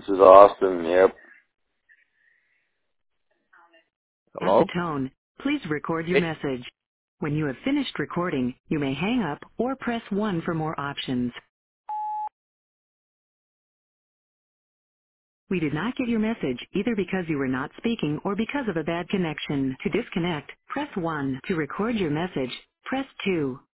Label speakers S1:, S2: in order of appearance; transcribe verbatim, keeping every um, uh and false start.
S1: This is Austin. Yep.
S2: At the
S1: Hello?
S2: tone, please record your message. When you have finished recording, you may hang up or press one for more options. We did not get your message either because you were not speaking or because of a bad connection. To disconnect, press one. To record your message, press two.